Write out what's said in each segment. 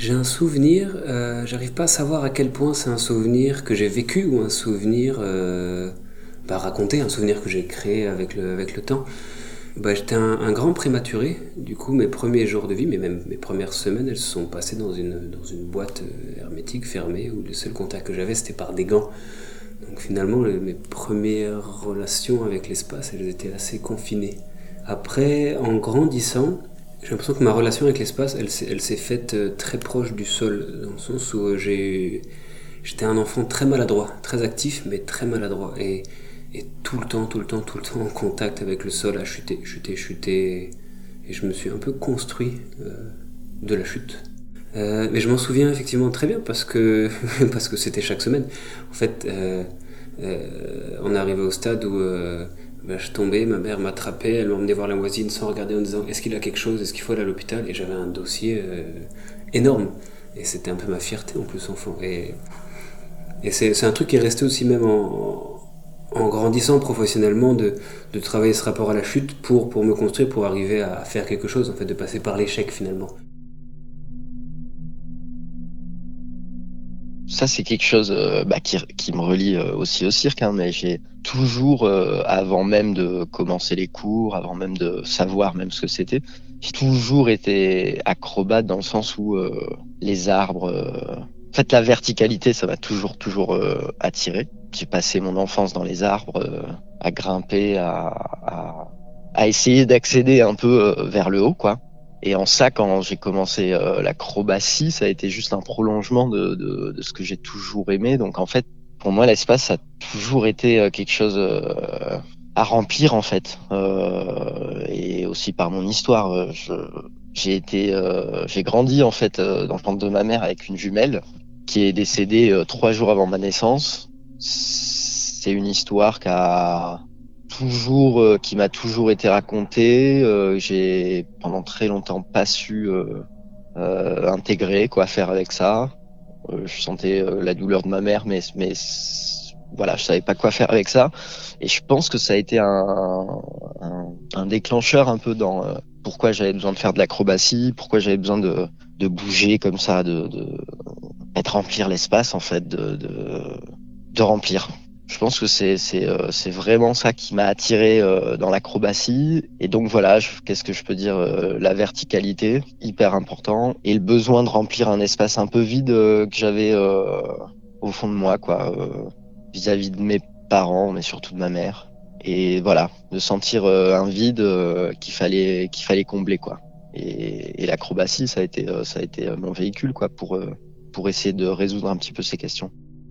J'ai un souvenir, j'arrive pas à savoir à quel point c'est un souvenir que j'ai vécu ou un souvenir raconté, un souvenir que j'ai créé avec le temps. J'étais un grand prématuré, du coup mes premiers jours de vie, mais même mes premières semaines, elles se sont passées dans une boîte hermétique fermée où le seul contact que j'avais c'était par des gants. Donc finalement mes premières relations avec l'espace, elles étaient assez confinées. Après, en grandissant, j'ai l'impression que ma relation avec l'espace, elle s'est faite très proche du sol, dans le sens où j'étais un enfant très maladroit, très actif, mais très maladroit. Et tout le temps, tout le temps, tout le temps en contact avec le sol, à chuter, chuter, chuter. Et je me suis un peu construit de la chute. Mais je m'en souviens effectivement très bien parce que, parce que c'était chaque semaine. En fait, on est arrivé au stade où je tombais, ma mère m'attrapait, elle m'emmenait voir la voisine sans regarder en disant est-ce qu'il a quelque chose, est-ce qu'il faut aller à l'hôpital. Et j'avais un dossier énorme. Et c'était un peu ma fierté en plus enfant. Et c'est un truc qui est resté aussi même en grandissant professionnellement de travailler ce rapport à la chute pour me construire, pour arriver à faire quelque chose, en fait, de passer par l'échec finalement. Ça, c'est quelque chose qui me relie aussi au cirque, hein, mais j'ai toujours, avant même de commencer les cours, avant même de savoir même ce que c'était, j'ai toujours été acrobate dans le sens où les arbres, en fait, la verticalité, ça m'a toujours attiré. J'ai passé mon enfance dans les arbres, à grimper, à essayer d'accéder un peu vers le haut, quoi. Et en ça, quand j'ai commencé l'acrobatie, ça a été juste un prolongement de ce que j'ai toujours aimé. Donc en fait, pour moi, l'espace, ça a toujours été quelque chose à remplir, en fait. Et aussi par mon histoire, j'ai grandi en fait dans le ventre de ma mère avec une jumelle qui est décédée 3 jours avant ma naissance. C'est une histoire qui m'a toujours été racontée. J'ai pendant très longtemps pas su intégrer quoi faire avec ça. Je sentais la douleur de ma mère, mais voilà, je savais pas quoi faire avec ça. Et je pense que ça a été un déclencheur un peu dans pourquoi j'avais besoin de faire de l'acrobatie, pourquoi j'avais besoin de bouger comme ça, de remplir l'espace en fait, de remplir. Je pense que c'est vraiment ça qui m'a attiré dans l'acrobatie. Et donc voilà, qu'est-ce que je peux dire, la verticalité, hyper important, et le besoin de remplir un espace un peu vide que j'avais au fond de moi, quoi, vis-à-vis de mes parents, mais surtout de ma mère. Et voilà, de sentir un vide qu'il fallait combler, quoi. Et l'acrobatie, ça a été mon véhicule, quoi, pour essayer de résoudre un petit peu ces questions.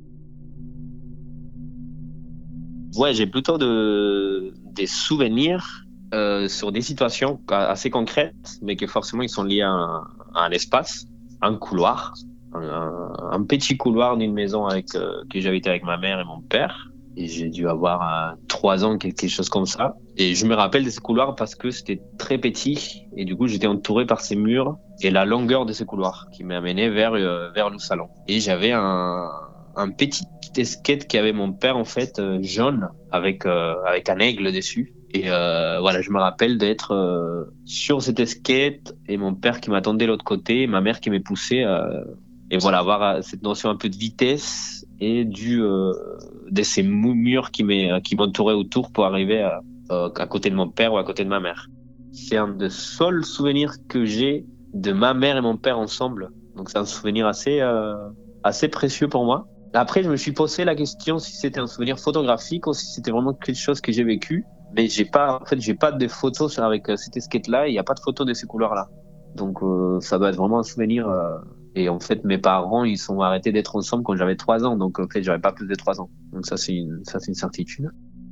Ouais, j'ai plutôt des souvenirs sur des situations assez concrètes, mais que forcément ils sont liés à un espace, un couloir, un petit couloir d'une maison que j'habitais avec ma mère et mon père. Et j'ai dû avoir 3 ans, quelque chose comme ça. Et je me rappelle de ce couloir parce que c'était très petit et du coup j'étais entouré par ces murs et la longueur de ce couloir qui m'amenait vers le salon. Et j'avais un petit skate qu'avait mon père en fait jaune avec un aigle dessus. Et voilà, je me rappelle d'être sur cet skate et mon père qui m'attendait de l'autre côté, et ma mère qui m'est poussé. Et voilà, avoir cette notion un peu de vitesse et de ces murs qui m'entouraient autour pour arriver à côté de mon père ou à côté de ma mère. C'est un des seuls souvenirs que j'ai de ma mère et mon père ensemble. Donc c'est un souvenir assez précieux pour moi. Après, je me suis posé la question si c'était un souvenir photographique ou si c'était vraiment quelque chose que j'ai vécu. Mais j'ai pas de photos avec cet skate-là. Il n'y a pas de photos de ces couleurs-là. Donc, ça doit être vraiment un souvenir. Et en fait, mes parents, ils sont arrêtés d'être ensemble quand j'avais 3 ans. Donc, en fait, j'avais pas plus de 3 ans. Donc, ça, c'est une certitude.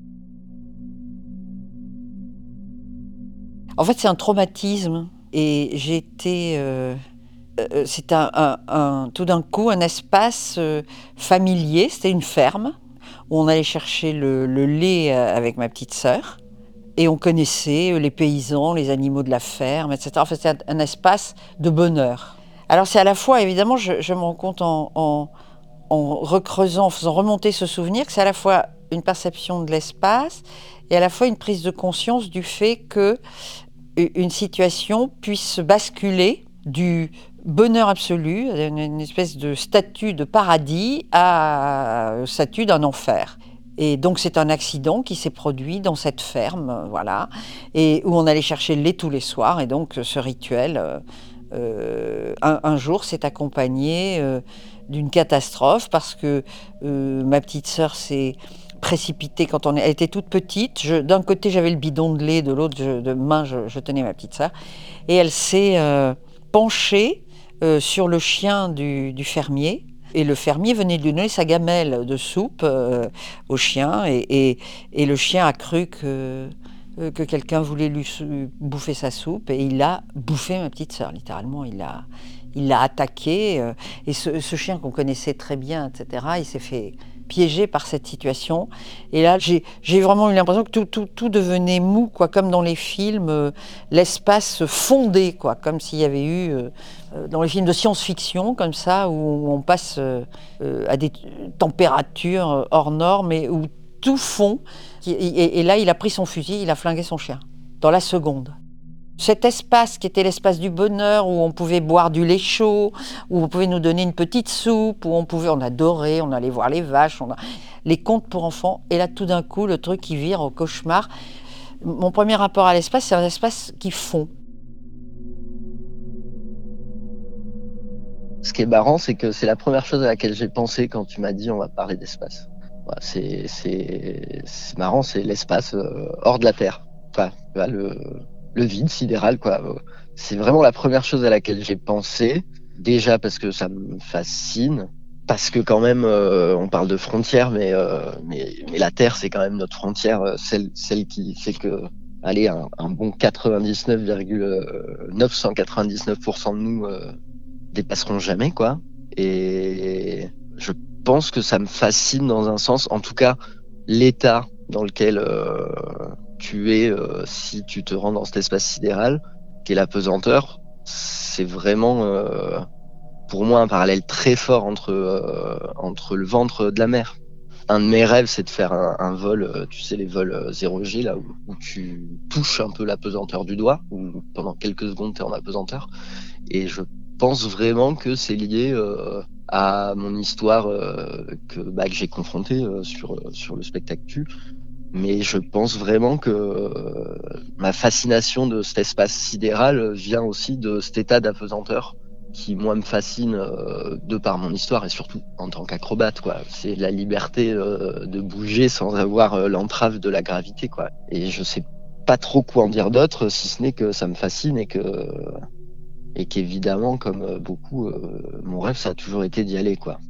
En fait, c'est un traumatisme et j'ai été c'était tout d'un coup un espace familier, c'était une ferme où on allait chercher le lait avec ma petite sœur et on connaissait les paysans, les animaux de la ferme, etc. En fait, c'est un espace de bonheur. Alors c'est à la fois, évidemment, je me rends compte en recreusant, en faisant remonter ce souvenir, que c'est à la fois une perception de l'espace et à la fois une prise de conscience du fait que une situation puisse basculer du bonheur absolu, une espèce de statut de paradis à statut d'un enfer. Et donc c'est un accident qui s'est produit dans cette ferme, voilà, et où on allait chercher le lait tous les soirs. Et donc ce rituel, un jour, s'est accompagné d'une catastrophe parce que ma petite sœur s'est précipitée quand elle était toute petite. D'un côté j'avais le bidon de lait, de l'autre de main je tenais ma petite sœur, et elle s'est penchée sur le chien du fermier. Et le fermier venait de lui donner sa gamelle de soupe au chien, et le chien a cru que quelqu'un voulait lui bouffer sa soupe, et il a bouffé ma petite sœur, littéralement. Il l'a attaqué, et ce chien qu'on connaissait très bien, etc., il s'est fait piégé par cette situation. Et là, j'ai vraiment eu l'impression que tout devenait mou, quoi, comme dans les films, l'espace se fondait, quoi, comme s'il y avait eu, dans les films de science-fiction, comme ça, où on passe à des températures hors normes, et où tout fond. Et là, il a pris son fusil, il a flingué son chien, dans la seconde. Cet espace qui était l'espace du bonheur, où on pouvait boire du lait chaud, où on pouvait nous donner une petite soupe, où on adorait, on allait voir les vaches, les contes pour enfants. Et là, tout d'un coup, le truc qui vire au cauchemar. Mon premier rapport à l'espace, c'est un espace qui fond. Ce qui est marrant, c'est que c'est la première chose à laquelle j'ai pensé quand tu m'as dit on va parler d'espace. Voilà, c'est marrant, c'est l'espace hors de la Terre. Enfin, le vide sidéral, quoi. C'est vraiment la première chose à laquelle j'ai pensé. Déjà parce que ça me fascine, parce que quand même on parle de frontières, mais la Terre c'est quand même notre frontière, celle qui fait que allez un bon 99,999% de nous dépasseront jamais, quoi. Et je pense que ça me fascine dans un sens, en tout cas l'état dans lequel tu es si tu te rends dans cet espace sidéral, qui est la pesanteur. C'est vraiment pour moi un parallèle très fort entre le ventre de la mer. Un de mes rêves, c'est de faire un vol, tu sais, les vols 0G, là où tu touches un peu la pesanteur du doigt, où pendant quelques secondes tu es en apesanteur. Et je pense vraiment que c'est lié à mon histoire que j'ai confrontée sur le spectacle Tu. Mais je pense vraiment que ma fascination de cet espace sidéral vient aussi de cet état d'apesanteur qui, moi, me fascine de par mon histoire et surtout en tant qu'acrobate, quoi. C'est la liberté de bouger sans avoir l'entrave de la gravité, quoi. Et je sais pas trop quoi en dire d'autre, si ce n'est que ça me fascine et qu'évidemment, comme beaucoup, mon rêve, ça a toujours été d'y aller, quoi.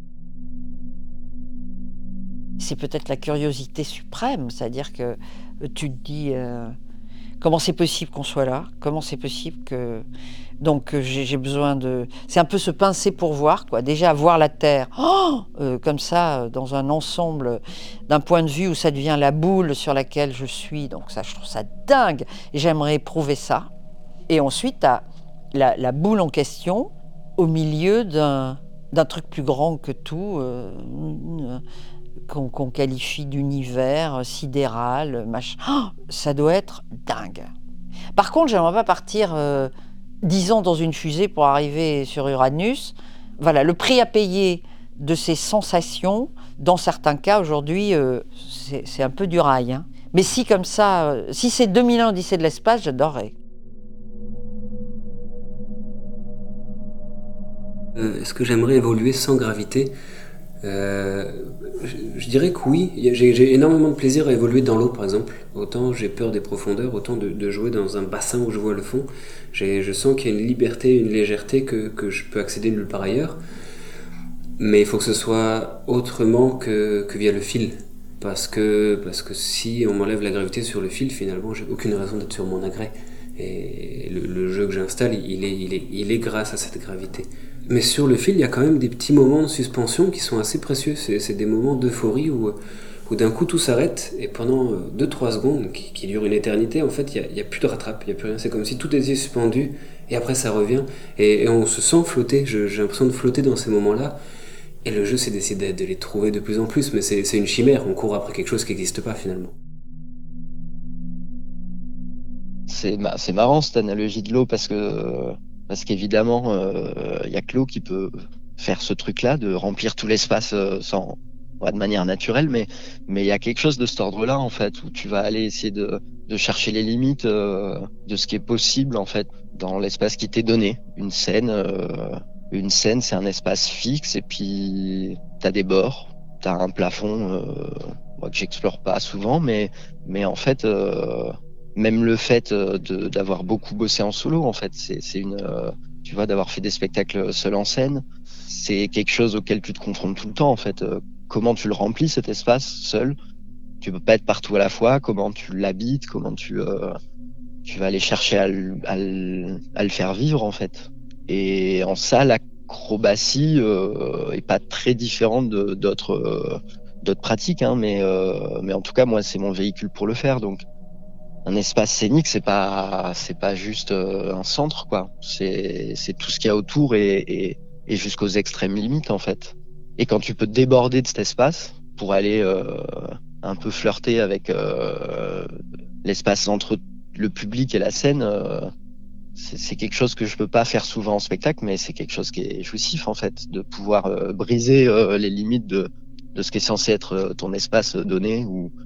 C'est peut-être la curiosité suprême, c'est-à-dire que tu te dis comment c'est possible qu'on soit là, comment c'est possible que... Donc j'ai besoin de... C'est un peu se pincer pour voir, quoi. Déjà voir la Terre, comme ça, dans un ensemble, d'un point de vue où ça devient la boule sur laquelle je suis. Donc ça, je trouve ça dingue, et j'aimerais éprouver ça. Et ensuite, t'as la boule en question, au milieu d'un truc plus grand que tout, qu'on qualifie d'univers sidéral, machin. Ça doit être dingue. Par contre, j'aimerais pas partir 10 ans dans une fusée pour arriver sur Uranus. Voilà, le prix à payer de ces sensations, dans certains cas aujourd'hui, c'est un peu du rail, hein. Mais si comme ça, si c'est 2001 Odyssée de l'espace, j'adorerais. Est-ce que j'aimerais évoluer sans gravité ? Je dirais que oui. J'ai énormément de plaisir à évoluer dans l'eau, par exemple. Autant j'ai peur des profondeurs, autant de jouer dans un bassin où je vois le fond. Je sens qu'il y a une liberté, une légèreté que je peux accéder nulle part ailleurs. Mais il faut que ce soit autrement que via le fil. Parce que si on m'enlève la gravité sur le fil, finalement, j'ai aucune raison d'être sur mon agrès. Et le jeu que j'installe, il est grâce à cette gravité. Mais sur le fil, il y a quand même des petits moments de suspension qui sont assez précieux. C'est des moments d'euphorie où d'un coup tout s'arrête, et pendant 2-3 secondes, qui durent une éternité, en fait, il n'y a plus de rattrape, il n'y a plus rien. C'est comme si tout était suspendu, et après ça revient. Et on se sent flotter, j'ai l'impression de flotter dans ces moments-là. Et le jeu, c'est d'essayer de les trouver de plus en plus, mais c'est une chimère, on court après quelque chose qui n'existe pas finalement. C'est marrant cette analogie de l'eau, parce que parce qu'évidemment, il y a que l'eau qui peut faire ce truc-là, de remplir tout l'espace sans, ouais, de manière naturelle, mais il y a quelque chose de cet ordre-là, en fait, où tu vas aller essayer de chercher les limites de ce qui est possible, en fait, dans l'espace qui t'est donné. Une scène, c'est un espace fixe, et puis t'as des bords, t'as un plafond moi, que j'explore pas souvent, mais en fait, même le fait d'avoir beaucoup bossé en solo, en fait, c'est une, tu vois, d'avoir fait des spectacles seul en scène, c'est quelque chose auquel tu te confrontes tout le temps, en fait. Comment tu le remplis cet espace seul? Tu peux pas être partout à la fois. Comment tu l'habites? Comment tu vas aller chercher à le faire vivre, en fait. Et en ça, l'acrobatie est pas très différente d'autres pratiques, hein, mais en tout cas, moi, c'est mon véhicule pour le faire. Donc, un espace scénique, c'est pas juste un centre, quoi. C'est tout ce qu'il y a autour et jusqu'aux extrêmes limites, en fait. Et quand tu peux te déborder de cet espace pour aller un peu flirter avec l'espace entre le public et la scène, c'est quelque chose que je peux pas faire souvent en spectacle, mais c'est quelque chose qui est jouissif, en fait, de pouvoir briser les limites de ce qui est censé être ton espace donné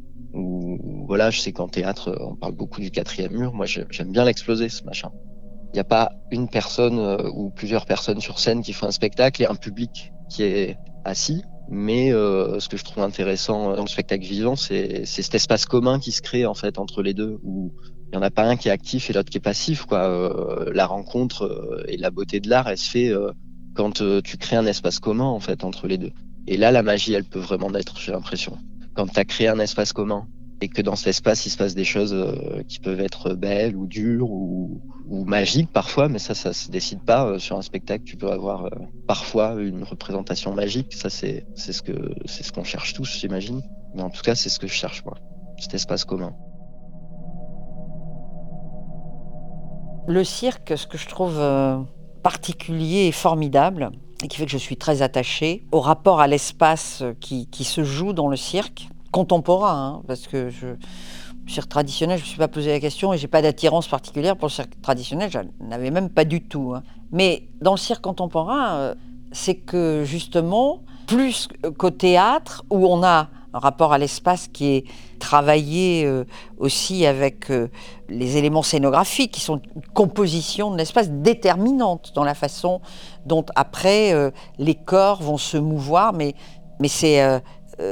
ou voilà, je sais qu'en théâtre, on parle beaucoup du quatrième mur. Moi, j'aime bien l'exploser, ce machin. Il n'y a pas une personne ou plusieurs personnes sur scène qui font un spectacle et un public qui est assis. Mais ce que je trouve intéressant dans le spectacle vivant, c'est cet espace commun qui se crée, en fait, entre les deux, où il y en a pas un qui est actif et l'autre qui est passif, quoi. La rencontre et la beauté de l'art, elle se fait quand tu crées un espace commun, en fait, entre les deux. Et là, la magie, elle peut vraiment naître, j'ai l'impression. Quand tu as créé un espace commun et que dans cet espace, il se passe des choses qui peuvent être belles ou dures ou magiques parfois, mais ça se décide pas. Sur un spectacle, tu peux avoir parfois une représentation magique. Ça, c'est ce qu'on cherche tous, j'imagine. Mais en tout cas, c'est ce que je cherche, moi. Cet espace commun. Le cirque, ce que je trouve particulier et formidable, et qui fait que je suis très attachée au rapport à l'espace qui se joue dans le cirque contemporain, hein, parce que le cirque traditionnel, je ne me suis pas posé la question et je n'ai pas d'attirance particulière pour le cirque traditionnel, je n'en avais même pas du tout, hein. Mais dans le cirque contemporain, c'est que justement, plus qu'au théâtre, où on a un rapport à l'espace qui est travaillé aussi avec les éléments scénographiques, qui sont une composition de l'espace déterminante dans la façon dont après les corps vont se mouvoir, mais c'est...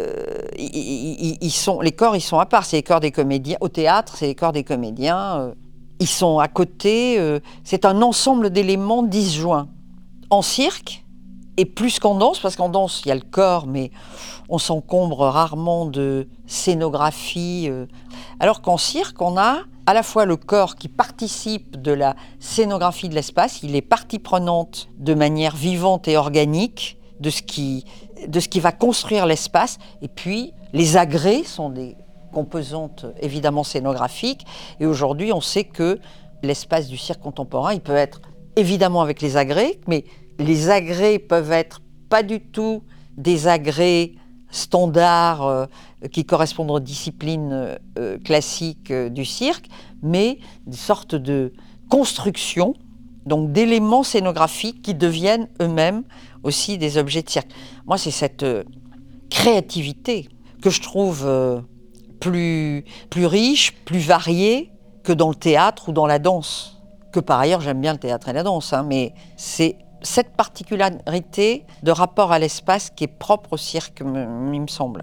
les corps, ils sont à part. C'est les corps des comédiens. Au théâtre, c'est les corps des comédiens. Ils sont à côté. C'est un ensemble d'éléments disjoints. En cirque, et plus qu'en danse, parce qu'en danse, il y a le corps, mais on s'encombre rarement de scénographie. Alors qu'en cirque, on a à la fois le corps qui participe de la scénographie de l'espace, il est partie prenante de manière vivante et organique de ce qui va construire l'espace, et puis les agrès sont des composantes évidemment scénographiques, et aujourd'hui on sait que l'espace du cirque contemporain, il peut être évidemment avec les agrès, mais les agrès peuvent être pas du tout des agrès standards qui correspondent aux disciplines classiques du cirque, mais des sortes de constructions, donc d'éléments scénographiques qui deviennent eux-mêmes aussi des objets de cirque. Moi, c'est cette créativité que je trouve plus riche, plus variée que dans le théâtre ou dans la danse. Que par ailleurs, j'aime bien le théâtre et la danse, hein, mais c'est cette particularité de rapport à l'espace qui est propre au cirque, il me semble.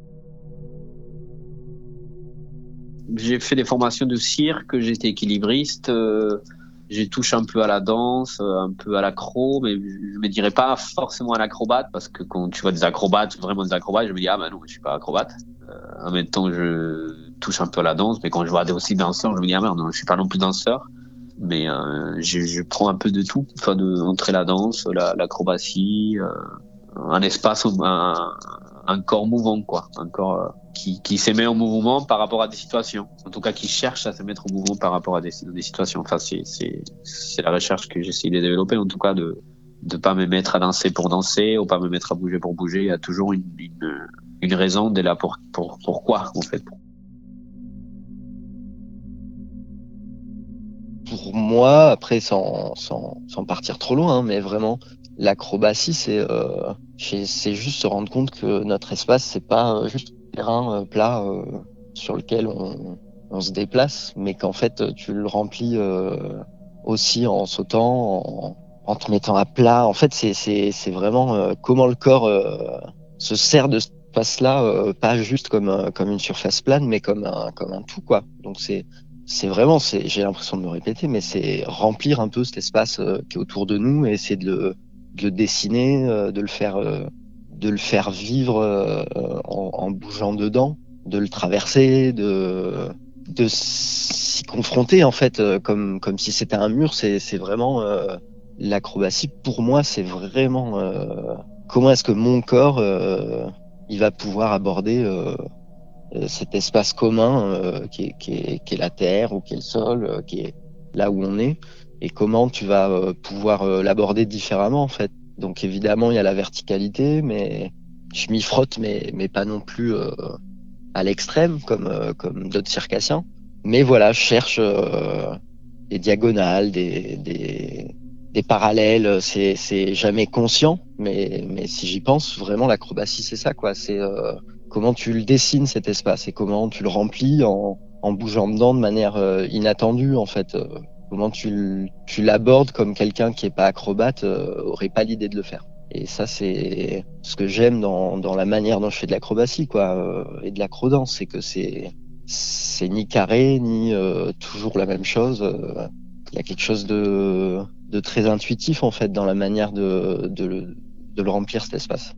J'ai fait des formations de cirque, j'étais équilibriste, j'ai touché un peu à la danse, un peu à l'accro, mais je me dirais pas forcément à l'acrobate, parce que quand tu vois des acrobates, vraiment des acrobates, je me dis ah ben non, je suis pas acrobate. En même temps, je touche un peu à la danse, mais quand je vois aussi danseurs, je me dis ah merde, non, je suis pas non plus danseur. Mais je prends un peu de tout, enfin entre la danse, l'acrobatie, un espace, un corps mouvant, quoi, un corps qui se met en mouvement par rapport à des situations, en tout cas qui cherche à se mettre en mouvement par rapport à des situations. Enfin, c'est la recherche que j'essaie de développer, en tout cas de pas me mettre à danser pour danser ou pas me mettre à bouger pour bouger. Il y a toujours une raison de là pourquoi, en fait. Pour pour moi, après sans partir trop loin, mais vraiment l'acrobatie, c'est juste se rendre compte que notre espace, c'est pas juste un terrain plat sur lequel on se déplace, mais qu'en fait tu le remplis aussi en sautant, en te mettant à plat. En fait, c'est vraiment comment le corps se sert de cet espace-là, pas juste comme une surface plane, mais comme un tout, quoi. Donc c'est vraiment, j'ai l'impression de me répéter, mais c'est remplir un peu cet espace qui est autour de nous et essayer de le dessiner, de le faire vivre en bougeant dedans, de le traverser, de s'y confronter en fait, comme si c'était un mur. C'est vraiment l'acrobatie. Pour moi, c'est vraiment comment est-ce que mon corps il va pouvoir aborder cet espace commun qui est la terre ou qui est le sol, qui est là où on est, et comment tu vas pouvoir l'aborder différemment en fait. Donc évidemment il y a la verticalité, mais je m'y frotte, mais pas non plus à l'extrême comme d'autres circassiens. Mais voilà, je cherche des diagonales, des parallèles. C'est jamais conscient, mais si j'y pense, vraiment l'acrobatie c'est ça quoi. C'est comment tu le dessines cet espace et comment tu le remplis en bougeant dedans de manière inattendue en fait. Comment tu l'abordes comme quelqu'un qui est pas acrobate aurait pas l'idée de le faire. Et ça c'est ce que j'aime dans la manière dont je fais de l'acrobatie quoi et de l'acrodance, c'est que c'est ni carré ni toujours la même chose. Il y a quelque chose de très intuitif en fait dans la manière de le remplir cet espace.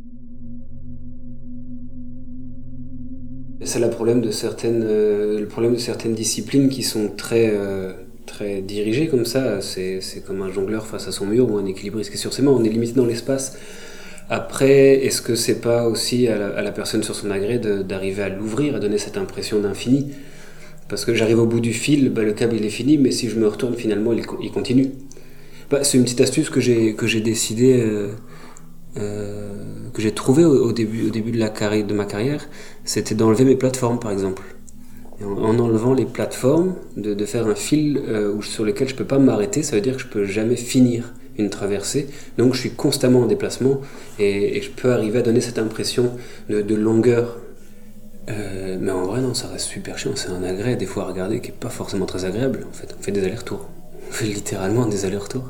C'est le problème de certaines disciplines qui sont très dirigées comme ça. C'est comme un jongleur face à son mur ou un équilibriste qui est sur ses mains. On est limité dans l'espace. Après, est-ce que c'est pas aussi à la personne sur son agrès d'arriver à l'ouvrir, à donner cette impression d'infini? Parce que j'arrive au bout du fil, le câble il est fini, mais si je me retourne finalement il continue. C'est une petite astuce que j'ai décidé que j'ai trouvé au début de ma carrière, c'était d'enlever mes plateformes par exemple. Et en enlevant les plateformes, de faire un fil sur lequel je peux pas m'arrêter, ça veut dire que je peux jamais finir une traversée, donc je suis constamment en déplacement et je peux arriver à donner cette impression de longueur. Mais en vrai non, ça reste super chiant, c'est un agrès des fois à regarder qui est pas forcément très agréable en fait. On fait des allers-retours, on fait littéralement des allers-retours.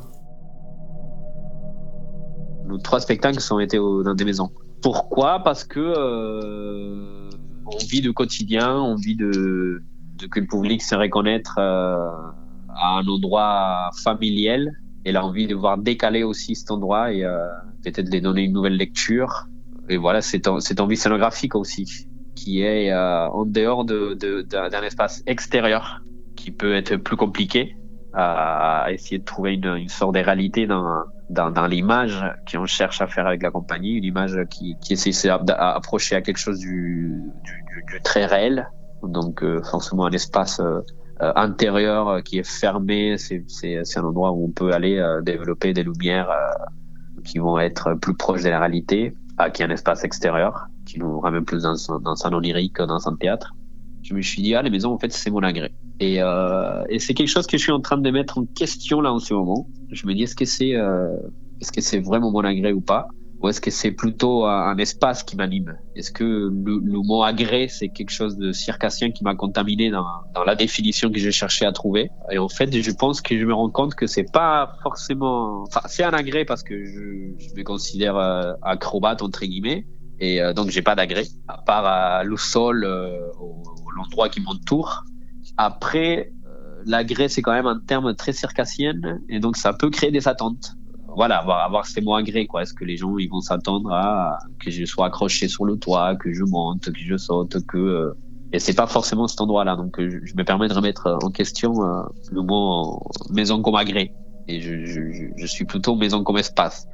Nos 3 spectacles ont été dans des maisons. Pourquoi ? Parce que on vit de quotidien, on vit de que le public se reconnaître à un endroit familial, et l'envie de voir décaler aussi cet endroit et peut-être les donner une nouvelle lecture. Et voilà, cette envie scénographique aussi, qui est en dehors d'un espace extérieur, qui peut être plus compliqué à essayer de trouver une sorte de réalité dans l'image qu'on cherche à faire avec la compagnie, une image qui essaie d'approcher à quelque chose du très réel. Donc forcément un espace intérieur qui est fermé, c'est un endroit où on peut aller développer des lumières qui vont être plus proches de la réalité, qui est un espace extérieur qui nous ramène plus dans un onirique, dans un théâtre. Je me suis dit les maisons en fait c'est mon agrès. Et c'est quelque chose que je suis en train de mettre en question là en ce moment. Je me dis est-ce que c'est vraiment mon agrès ou pas, ou est-ce que c'est plutôt un espace qui m'anime? Est-ce que le mot agrès c'est quelque chose de circassien qui m'a contaminé dans la définition que j'ai cherché à trouver? Et en fait je pense que je me rends compte que c'est pas forcément, enfin c'est un agrès parce que je me considère acrobate entre guillemets, et donc j'ai pas d'agrès à part le sol, l'endroit qui m'entoure. Après, l'agrès, c'est quand même un terme très circassien, et donc ça peut créer des attentes. Voilà, avoir ces mots agrès, quoi. Est-ce que les gens ils vont s'attendre à que je sois accroché sur le toit, que je monte, que je saute, et c'est pas forcément cet endroit-là. Donc je me permets de remettre en question le mot maison comme agrès. Et je suis plutôt maison comme espace.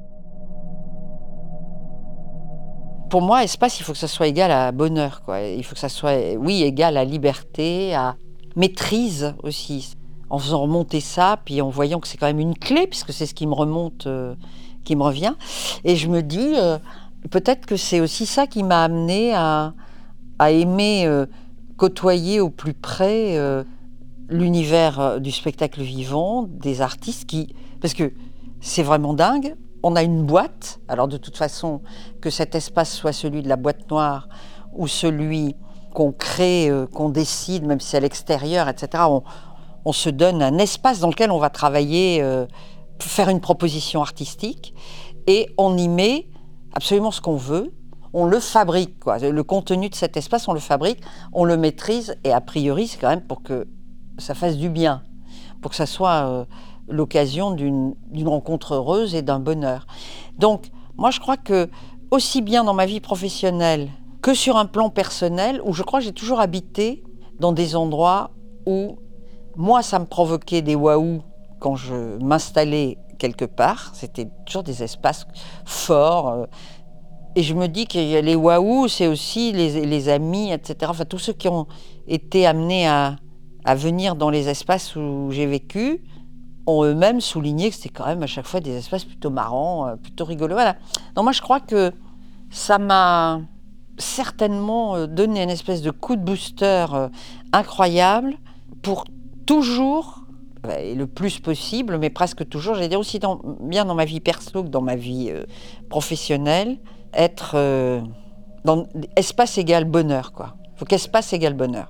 Pour moi, espace, il faut que ça soit égal à bonheur, quoi. Il faut que ça soit, oui, égal à liberté, à maîtrise aussi. En faisant remonter ça, puis en voyant que c'est quand même une clé, puisque c'est ce qui me remonte, qui me revient. Et je me dis, peut-être que c'est aussi ça qui m'a amené à aimer côtoyer au plus près l'univers du spectacle vivant, des artistes parce que c'est vraiment dingue. On a une boîte, alors de toute façon, que cet espace soit celui de la boîte noire ou celui qu'on crée, qu'on décide, même si c'est à l'extérieur, etc., on se donne un espace dans lequel on va travailler, faire une proposition artistique, et on y met absolument ce qu'on veut. On le fabrique, quoi. Le contenu de cet espace, on le fabrique, on le maîtrise, et a priori, c'est quand même pour que ça fasse du bien, pour que ça soit l'occasion d'une rencontre heureuse et d'un bonheur. Donc, moi, je crois que, aussi bien dans ma vie professionnelle que sur un plan personnel, où je crois que j'ai toujours habité dans des endroits où, moi, ça me provoquait des waouh quand je m'installais quelque part. C'était toujours des espaces forts. Et je me dis que les waouh, c'est aussi les amis, etc. Enfin, tous ceux qui ont été amenés à venir dans les espaces où j'ai vécu ont eux-mêmes souligné que c'était quand même à chaque fois des espaces plutôt marrants, plutôt rigolos. Voilà. Donc moi, je crois que ça m'a certainement donné une espèce de coup de booster incroyable pour toujours, et le plus possible, mais presque toujours, j'allais dire aussi bien dans ma vie perso que dans ma vie professionnelle, être dans espace égale bonheur, quoi. Il faut qu'espace égale bonheur.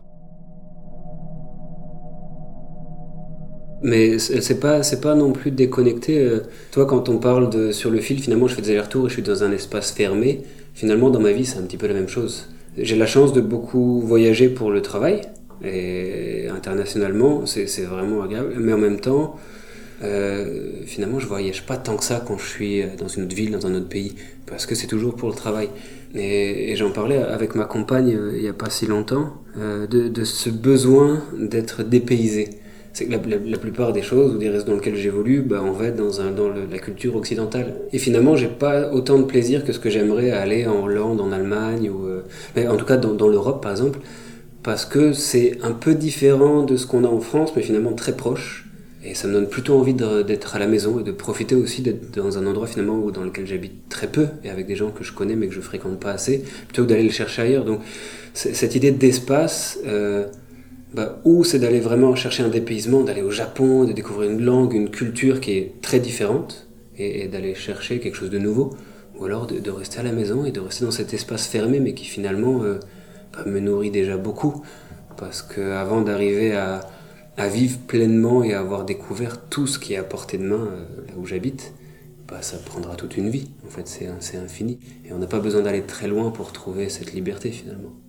Mais c'est pas non plus déconnecté. Toi, quand on parle sur le fil, finalement, je fais des allers-retours et je suis dans un espace fermé. Finalement, dans ma vie, c'est un petit peu la même chose. J'ai la chance de beaucoup voyager pour le travail, et internationalement, c'est vraiment agréable. Mais en même temps, finalement, je voyage pas tant que ça quand je suis dans une autre ville, dans un autre pays, parce que c'est toujours pour le travail. Et j'en parlais avec ma compagne il y a pas si longtemps, de ce besoin d'être dépaysé. C'est que la plupart des choses ou des réseaux dans lesquels j'évolue, on va être dans la culture occidentale. Et finalement, j'ai pas autant de plaisir que ce que j'aimerais à aller en Hollande, en Allemagne, mais en tout cas dans l'Europe par exemple, parce que c'est un peu différent de ce qu'on a en France, mais finalement très proche. Et ça me donne plutôt envie d'être à la maison et de profiter aussi d'être dans un endroit finalement dans lequel j'habite très peu et avec des gens que je connais mais que je fréquente pas assez, plutôt que d'aller le chercher ailleurs. Donc cette idée d'espace... ou c'est d'aller vraiment chercher un dépaysement, d'aller au Japon, de découvrir une langue, une culture qui est très différente, et d'aller chercher quelque chose de nouveau, ou alors de rester à la maison et de rester dans cet espace fermé, mais qui finalement me nourrit déjà beaucoup, parce qu'avant d'arriver à vivre pleinement et à avoir découvert tout ce qui est à portée de main là où j'habite, ça prendra toute une vie. En fait, c'est infini, et on n'a pas besoin d'aller très loin pour trouver cette liberté finalement.